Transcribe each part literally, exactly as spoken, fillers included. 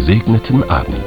gesegneten Abend.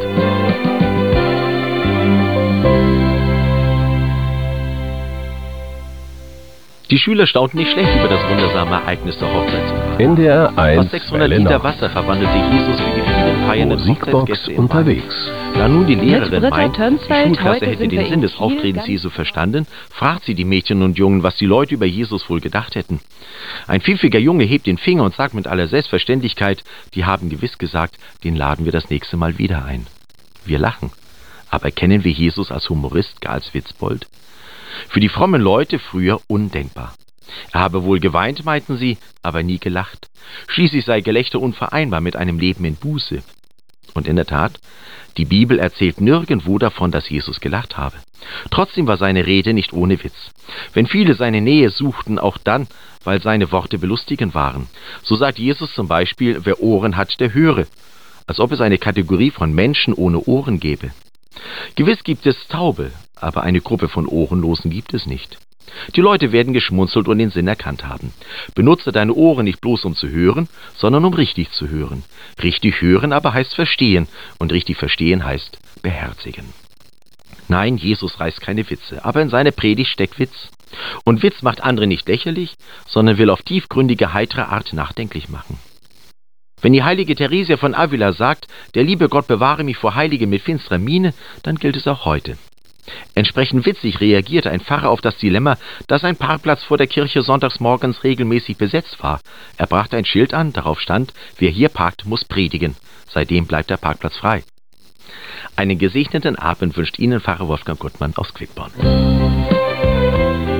Die Schüler staunten nicht schlecht über das wundersame Ereignis der Hochzeit zu Kana. N D R eins Fast sechshundert Liter Wasser verwandelte Jesus für die vielen feiernden Musikbox Hochzeitsgäste in Wein. unterwegs. Da nun die Lehrerin Britta meint, die Tönsfeld, Schulklasse heute hätte sind wir den in Sinn des Kiel, Auftretens ganz- Jesu verstanden, fragt sie die Mädchen und Jungen, was die Leute über Jesus wohl gedacht hätten. Ein pfiffiger Junge hebt den Finger und sagt mit aller Selbstverständlichkeit, die haben gewiss gesagt, den laden wir das nächste Mal wieder ein. Wir lachen. Aber kennen wir Jesus als Humorist, gar als Witzbold? Für die frommen Leute früher undenkbar. Er habe wohl geweint, meinten sie, aber nie gelacht. Schließlich sei Gelächter unvereinbar mit einem Leben in Buße. Und in der Tat, die Bibel erzählt nirgendwo davon, dass Jesus gelacht habe. Trotzdem war seine Rede nicht ohne Witz. Wenn viele seine Nähe suchten, auch dann, weil seine Worte belustigend waren. So sagt Jesus zum Beispiel, wer Ohren hat, der höre. Als ob es eine Kategorie von Menschen ohne Ohren gäbe. Gewiss gibt es Taube, aber eine Gruppe von Ohrenlosen gibt es nicht. Die Leute werden geschmunzelt und den Sinn erkannt haben. Benutze deine Ohren nicht bloß um zu hören, sondern um richtig zu hören. Richtig hören aber heißt verstehen und richtig verstehen heißt beherzigen. Nein, Jesus reißt keine Witze, aber in seiner Predigt steckt Witz. Und Witz macht andere nicht lächerlich, sondern will auf tiefgründige, heitere Art nachdenklich machen. Wenn die heilige Theresia von Avila sagt, der liebe Gott bewahre mich vor Heiligen mit finsterer Miene, dann gilt es auch heute. Entsprechend witzig reagierte ein Pfarrer auf das Dilemma, dass ein Parkplatz vor der Kirche sonntags morgens regelmäßig besetzt war. Er brachte ein Schild an, darauf stand, wer hier parkt, muss predigen. Seitdem bleibt der Parkplatz frei. Einen gesegneten Abend wünscht Ihnen Pfarrer Wolfgang Guttmann aus Quickborn.